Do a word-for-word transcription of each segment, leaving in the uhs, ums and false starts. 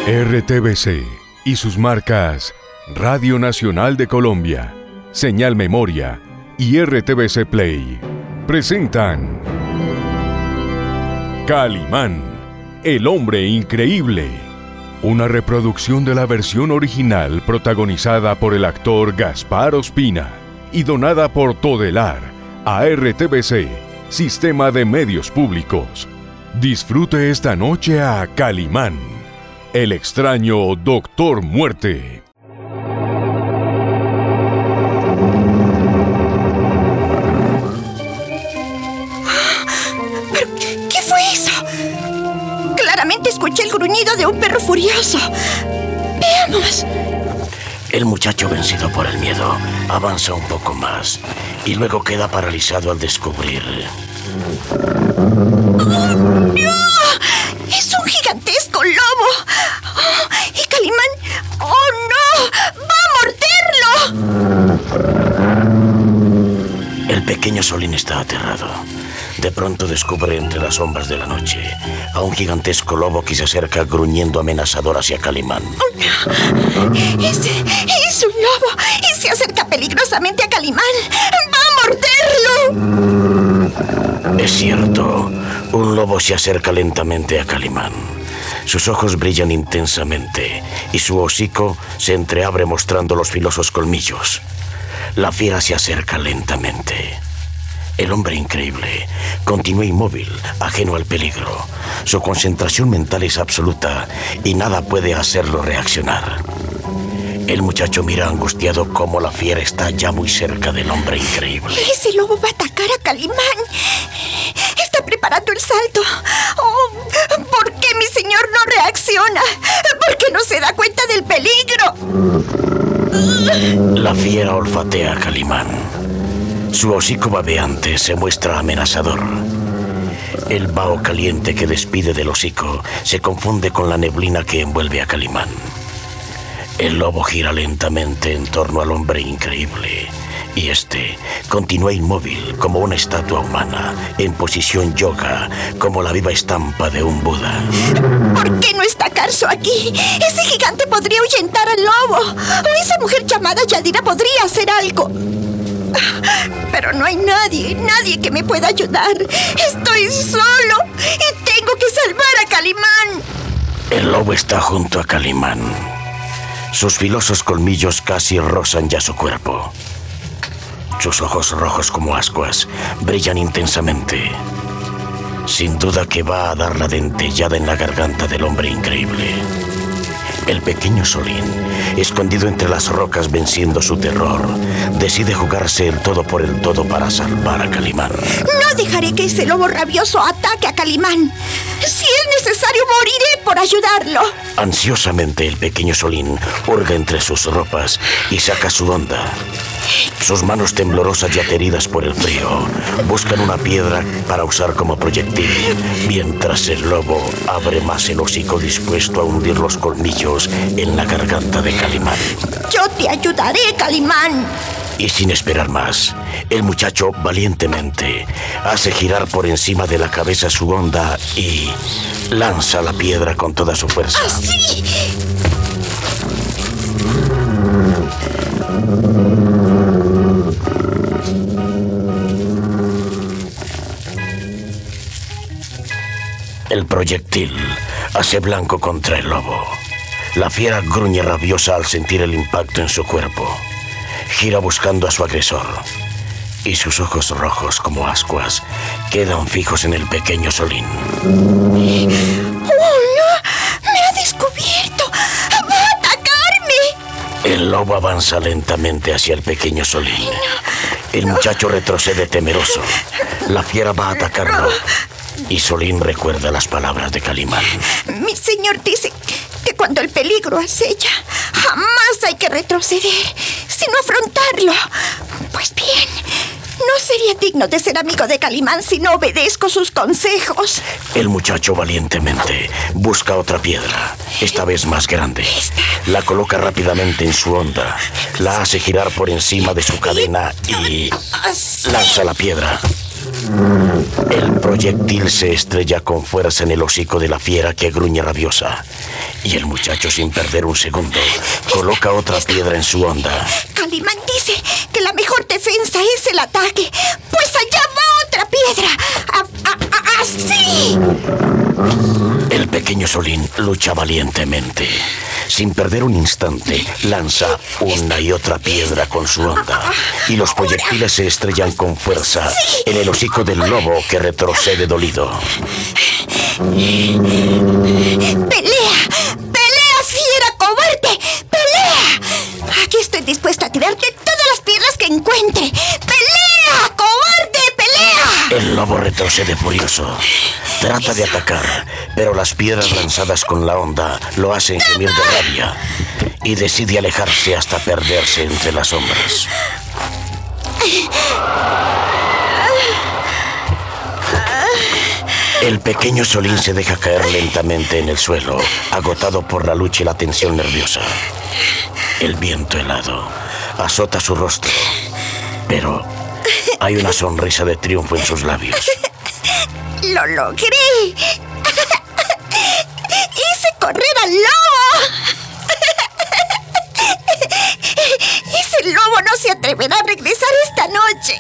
R T V C y sus marcas Radio Nacional de Colombia, Señal Memoria y R T V C Play presentan Calimán, el hombre increíble, una reproducción de la versión original protagonizada por el actor Gaspar Ospina y donada por Todelar a R T V C, Sistema de Medios Públicos. Disfrute esta noche a Calimán, el extraño Doctor Muerte. ¿Pero qué fue eso? Claramente escuché el gruñido de un perro furioso. Veamos. El muchacho, vencido por el miedo, avanza un poco más y luego queda paralizado al descubrir... ¡Oh, no! ¡Es un gigantesco lobo! Oh, ¡y Calimán! ¡Oh, no! ¡Va a morderlo! El pequeño Solín está aterrado. De pronto descubre entre las sombras de la noche a un gigantesco lobo que se acerca gruñendo amenazador hacia Calimán. ¡Oh, no! ¡Es, es un lobo! ¡Y se acerca peligrosamente a Calimán! ¡Va a morderlo! Es cierto, un lobo se acerca lentamente a Calimán. Sus ojos brillan intensamente y su hocico se entreabre mostrando los filosos colmillos. La fiera se acerca lentamente. El hombre increíble continúa inmóvil, ajeno al peligro. Su concentración mental es absoluta y nada puede hacerlo reaccionar. El muchacho mira angustiado cómo la fiera está ya muy cerca del hombre increíble. Ese lobo va a atacar a Calimán. Está preparando el salto. Oh, ¿por qué mi señor no reacciona? ¿Por qué no se da cuenta del peligro? La fiera olfatea a Calimán. Su hocico babeante se muestra amenazador. El vaho caliente que despide del hocico se confunde con la neblina que envuelve a Calimán. El lobo gira lentamente en torno al hombre increíble y este continúa inmóvil como una estatua humana, en posición yoga, como la viva estampa de un Buda. ¿Por qué no está Carso aquí? Ese gigante podría ahuyentar al lobo. O esa mujer llamada Yadira podría hacer algo. Pero no hay nadie, nadie que me pueda ayudar. Estoy solo y tengo que salvar a Calimán. El lobo está junto a Calimán. Sus filosos colmillos casi rozan ya su cuerpo. Sus ojos rojos como ascuas brillan intensamente. Sin duda que va a dar la dentellada en la garganta del hombre increíble. El pequeño Solín, escondido entre las rocas venciendo su terror, decide jugarse el todo por el todo para salvar a Calimán. No dejaré que ese lobo rabioso ataque a Calimán. Si es necesario, moriré por ayudarlo. Ansiosamente el pequeño Solín hurga entre sus ropas y saca su honda. Sus manos temblorosas y ateridas por el frío buscan una piedra para usar como proyectil, mientras el lobo abre más el hocico dispuesto a hundir los colmillos en la garganta de Calimán. Yo te ayudaré, Calimán. Y sin esperar más, el muchacho valientemente hace girar por encima de la cabeza su honda y lanza la piedra con toda su fuerza. ¡Así! El proyectil hace blanco contra el lobo. La fiera gruñe rabiosa al sentir el impacto en su cuerpo. Gira buscando a su agresor. Y sus ojos rojos como ascuas quedan fijos en el pequeño Solín. ¡Oh, no! ¡Me ha descubierto! ¡Va a atacarme! El lobo avanza lentamente hacia el pequeño Solín. El muchacho retrocede temeroso. La fiera va a atacarlo. Y Solín recuerda las palabras de Calimán. Mi señor dice que cuando el peligro acecha, jamás hay que retroceder, sino afrontarlo. Pues bien, no sería digno de ser amigo de Calimán si no obedezco sus consejos. El muchacho valientemente busca otra piedra, esta vez más grande. La coloca rápidamente en su honda, la hace girar por encima de su cadena y lanza la piedra. El proyectil se estrella con fuerza en el hocico de la fiera que gruñe rabiosa Y el muchacho, sin perder un segundo, coloca otra piedra en su honda. Calimán dice que la mejor defensa es el ataque. Pues allá va otra piedra. A, a, a, ¡Así! El pequeño Solín lucha valientemente. Sin perder un instante, lanza una y otra piedra con su honda. Y los proyectiles se estrellan con fuerza en el hocico del lobo, que retrocede dolido. ¡Pelea! ¡Pelea, fiera cobarde! ¡Pelea! Aquí estoy dispuesta a tirarte todas las piedras que encuentre. ¡Pelea, cobarde! ¡Pelea! El lobo retrocede furioso. Trata de atacar, pero las piedras lanzadas con la honda lo hacen gemir de rabia y decide alejarse hasta perderse entre las sombras. El pequeño Solín se deja caer lentamente en el suelo, agotado por la lucha y la tensión nerviosa. El viento helado azota su rostro, pero hay una sonrisa de triunfo en sus labios. ¡Lo logré! ¡Hice correr al lobo! Ese lobo no se atreverá a regresar esta noche.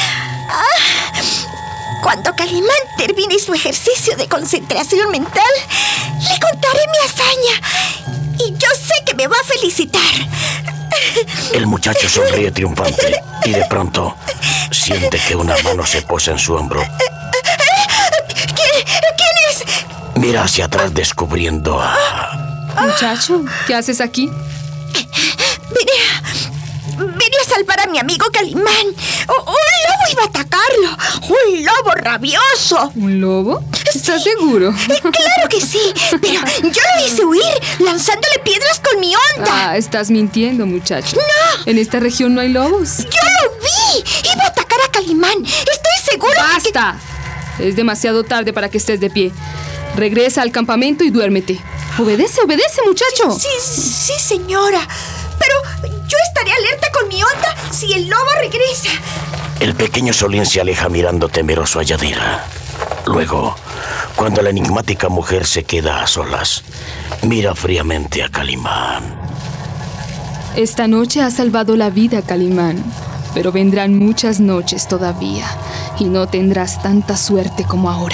Cuando Calimán termine su ejercicio de concentración mental, le contaré mi hazaña. Y yo sé que me va a felicitar. El muchacho sonríe triunfante y de pronto siente que una mano se posa en su hombro. ¿Quién, ¿Quién es? Mira hacia atrás descubriendo a... Muchacho, ¿qué haces aquí? Vine a, vine a salvar a mi amigo Calimán. O, un lobo iba a atacarlo. Un lobo rabioso. ¿Un lobo? ¿Estás seguro? Eh, claro que sí, pero yo lo hice huir lanzándole piedras con mi honda. Ah, estás mintiendo, muchacho. ¡No! En esta región no hay lobos. ¡Yo lo vi! Iba a atacar a Calimán. Estoy seguro de que... ¡Basta! Es demasiado tarde para que estés de pie. Regresa al campamento y duérmete. Obedece, obedece, muchacho. Sí, sí, señora. Pero yo estaré alerta con mi onda si el lobo regresa. El pequeño Solín se aleja mirando temeroso a Yadira. Luego, cuando la enigmática mujer se queda a solas, mira fríamente a Calimán. Esta noche has salvado la vida, Calimán. Pero vendrán muchas noches todavía y no tendrás tanta suerte como ahora.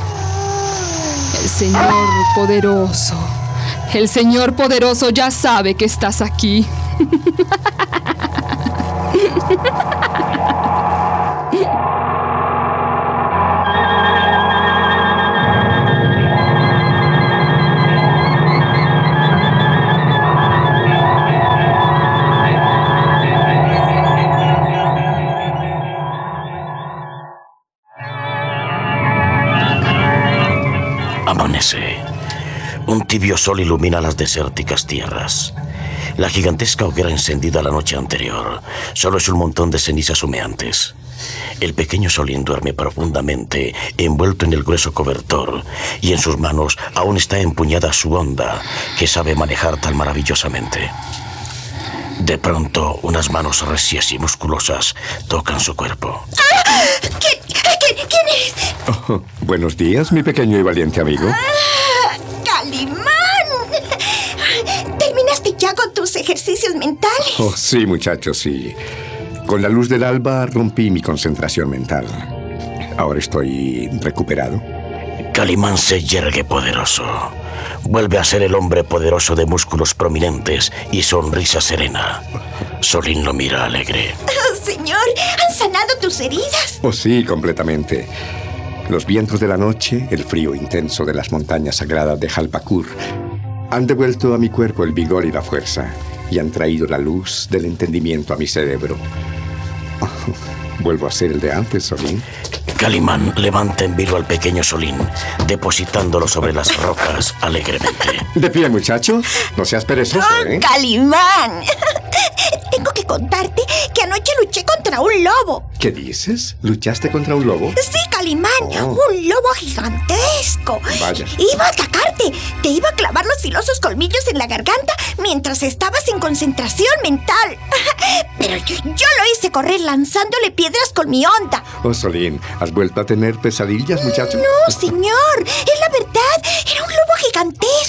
El Señor poderoso, el Señor poderoso ya sabe que estás aquí. Amanece. Un tibio sol ilumina las desérticas tierras. La gigantesca hoguera encendida la noche anterior solo es un montón de cenizas humeantes. El pequeño Solín duerme profundamente, envuelto en el grueso cobertor, y en sus manos aún está empuñada su honda, que sabe manejar tan maravillosamente. De pronto, unas manos recias y musculosas tocan su cuerpo. ¡Ah! ¿Quién, quién, quién es? Oh, buenos días, mi pequeño y valiente amigo. ¡Ah! ¡Calimán! ¿Terminaste ya con tus ejercicios mentales? Oh, sí, muchacho, sí. Con la luz del alba rompí mi concentración mental. Ahora estoy recuperado. Calimán se yergue poderoso. Vuelve a ser el hombre poderoso de músculos prominentes y sonrisa serena. Solín lo mira alegre. Oh, señor, ¿han sanado tus heridas? Oh, sí, completamente. Los vientos de la noche, el frío intenso de las montañas sagradas de Jalpacur, han devuelto a mi cuerpo el vigor y la fuerza, y han traído la luz del entendimiento a mi cerebro. Oh, vuelvo a ser el de antes, Solín. Calimán levanta en vilo al pequeño Solín, depositándolo sobre las rocas alegremente. De pie, muchacho. No seas perezoso, ¿eh? ¡Oh, Calimán! Tengo que contarte que anoche luché contra un lobo. ¿Qué dices? ¿Luchaste contra un lobo? Sí, Calimán, Oh. un lobo gigantesco. Vaya. Iba a atacarte. Te iba a clavar los filosos colmillos en la garganta mientras estabas en concentración mental. Pero yo, yo lo hice correr lanzándole piedras con mi onda. Oh, Solín, ¿has vuelto a tener pesadillas, muchacho? No, señor, es la verdad. Era un lobo gigantesco.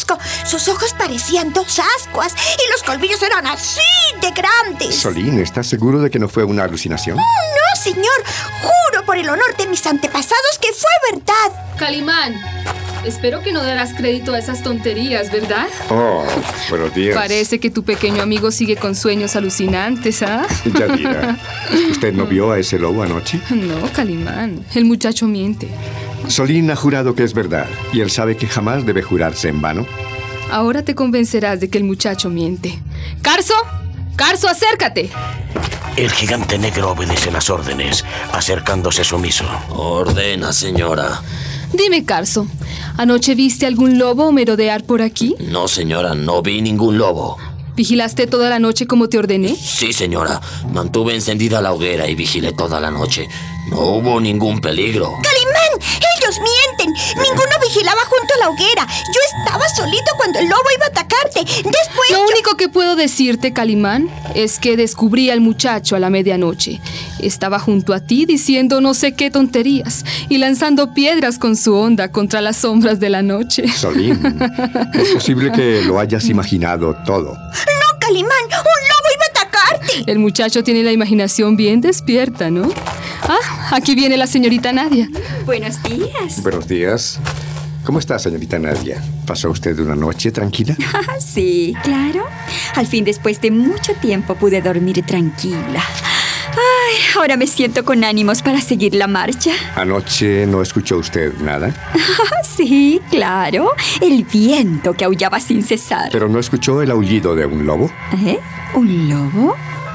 reconozco. Sus ojos parecían dos ascuas y los colmillos eran así de grandes. Solín, ¿estás seguro de que no fue una alucinación? No, señor. Juro por el honor de mis antepasados que fue verdad. Calimán, espero que no darás crédito a esas tonterías, ¿verdad? Oh, buenos días. Parece que tu pequeño amigo sigue con sueños alucinantes, ¿ah? Yadira, ¿usted no vio a ese lobo anoche? No, Calimán, el muchacho miente. Solín ha jurado que es verdad, y él sabe que jamás debe jurarse en vano. Ahora te convencerás de que el muchacho miente. ¡Carso! ¡Carso, acércate! El gigante negro obedece las órdenes, acercándose sumiso. Ordena, señora. Dime, Carso, ¿anoche viste algún lobo merodear por aquí? No, señora, no vi ningún lobo. ¿Vigilaste toda la noche como te ordené? Sí, señora. Mantuve encendida la hoguera y vigilé toda la noche. No hubo ningún peligro. ¡Calimán! ¡Ellos mienten! Ninguno vigilaba junto a la hoguera. Yo estaba solito cuando el lobo iba a atacarte. Después... Lo yo... único que puedo decirte, Calimán, es que descubrí al muchacho a la medianoche. Estaba junto a ti diciendo no sé qué tonterías y lanzando piedras con su onda contra las sombras de la noche. Solín, es posible que lo hayas imaginado todo. ¡No, Calimán! ¡Un lobo iba a atacarte! El muchacho tiene la imaginación bien despierta, ¿no? Ah, aquí viene la señorita Nadia. Buenos días. Buenos días. ¿Cómo está, señorita Nadia? ¿Pasó usted una noche tranquila? Sí, claro. Al fin, después de mucho tiempo, pude dormir tranquila. Ay, ahora me siento con ánimos para seguir la marcha. ¿Anoche no escuchó usted nada? Sí, claro. El viento que aullaba sin cesar. ¿Pero no escuchó el aullido de un lobo? ¿Eh? ¿Un lobo?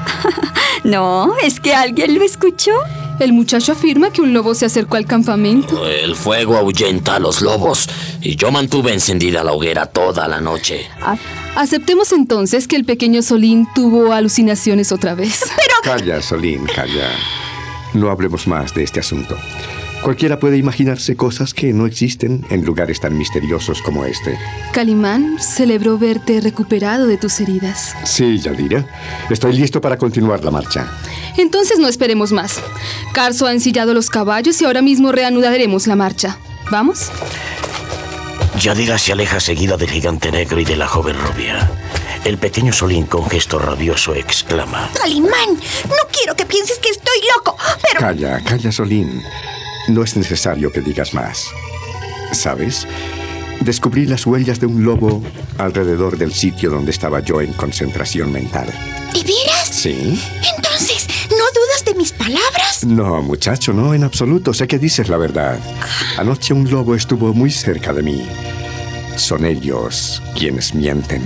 No, ¿es que alguien lo escuchó? El muchacho afirma que un lobo se acercó al campamento. El fuego ahuyenta a los lobos y yo mantuve encendida la hoguera toda la noche. Aceptemos entonces que el pequeño Solín tuvo alucinaciones otra vez. Pero... Calla, Solín, calla. No hablemos más de este asunto. Cualquiera puede imaginarse cosas que no existen en lugares tan misteriosos como este. Calimán celebró verte recuperado de tus heridas. Sí, Yadira. Estoy listo para continuar la marcha. Entonces no esperemos más. Carso ha ensillado los caballos y ahora mismo reanudaremos la marcha. ¿Vamos? Yadira se aleja seguida del gigante negro y de la joven rubia. El pequeño Solín, con gesto rabioso, exclama: Calimán, no quiero que pienses que estoy loco, pero... Calla, calla, Solín. No es necesario que digas más. ¿Sabes? Descubrí las huellas de un lobo alrededor del sitio donde estaba yo en concentración mental. ¿De veras? Sí. Entonces, ¿no dudas de mis palabras? No, muchacho, no, en absoluto. Sé que dices la verdad. Anoche un lobo estuvo muy cerca de mí. Son ellos quienes mienten.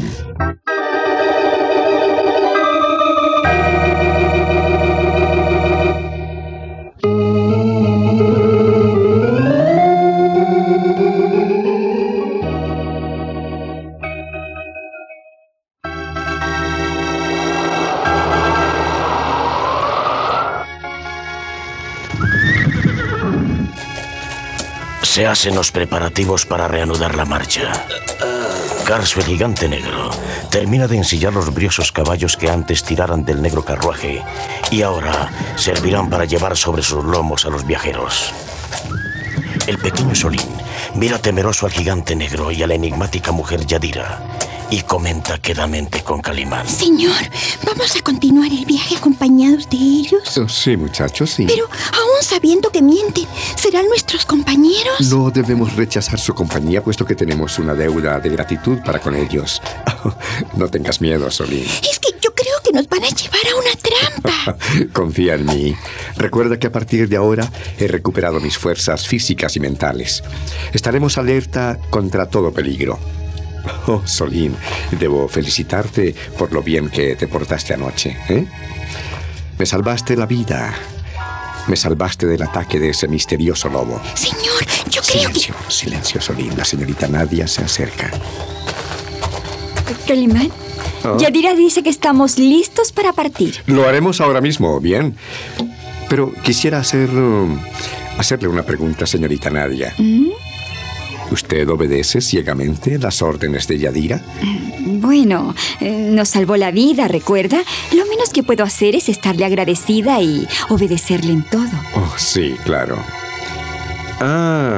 Se hacen los preparativos para reanudar la marcha. Carso, el gigante negro, termina de ensillar los briosos caballos que antes tiraran del negro carruaje y ahora servirán para llevar sobre sus lomos a los viajeros. El pequeño Solín mira temeroso al gigante negro y a la enigmática mujer Yadira y comenta quedamente con Calimán: Señor, ¿vamos a continuar el viaje acompañados de ellos? Oh, sí, muchachos, sí. Pero, aún sabiendo que mienten, ¿serán nuestros compañeros? No debemos rechazar su compañía, puesto que tenemos una deuda de gratitud para con ellos. No tengas miedo, Solín. Es que yo creo que nos van a llevar a una trampa. Confía en mí. Recuerda que a partir de ahora he recuperado mis fuerzas físicas y mentales. Estaremos alerta contra todo peligro. Oh, Solín, debo felicitarte por lo bien que te portaste anoche, ¿eh? Me salvaste la vida. Me salvaste del ataque de ese misterioso lobo. Señor, yo creo Silencio, que... silencio, Solín. La señorita Nadia se acerca. Calimán, ¿Ah? Yadira dice que estamos listos para partir. Lo haremos ahora mismo, bien. Pero quisiera hacer... um, hacerle una pregunta, señorita Nadia. ¿Mm? ¿Usted obedece ciegamente las órdenes de Yadira? Bueno, eh, nos salvó la vida, ¿recuerda? Lo menos que puedo hacer es estarle agradecida y obedecerle en todo. Oh, sí, claro. Ah,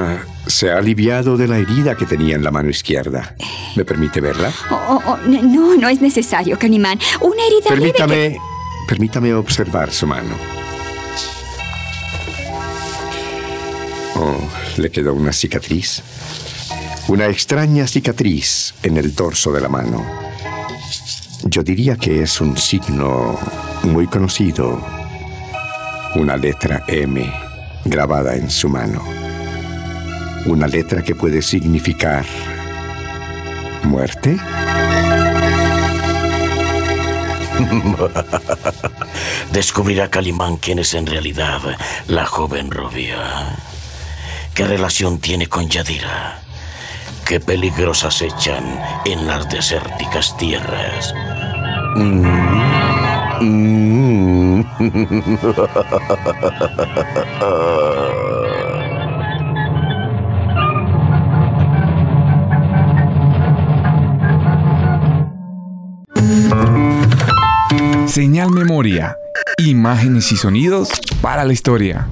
Se ha aliviado de la herida que tenía en la mano izquierda. ¿Me permite verla? Oh, oh, oh, no, no es necesario, Calimán. Una herida Permítame, leve que... permítame observar su mano. Oh, le quedó una cicatriz. Una extraña cicatriz en el dorso de la mano. Yo diría que es un signo muy conocido. Una letra M grabada en su mano. Una letra que puede significar muerte. Descubrirá Calimán quién es en realidad la joven rubia. ¿Qué relación tiene con Yadira? ¿Qué peligros acechan en las desérticas tierras? Mm. Mm. Señal Memoria. Imágenes y sonidos para la historia.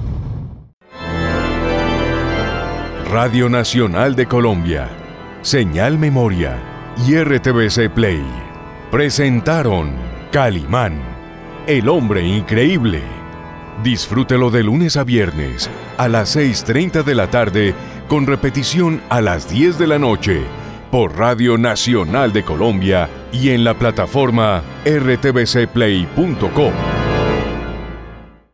Radio Nacional de Colombia, Señal Memoria y R T V C Play presentaron Calimán, el hombre increíble. Disfrútelo de lunes a viernes a las seis y treinta de la tarde con repetición a las diez de la noche por Radio Nacional de Colombia y en la plataforma r t v c play punto com.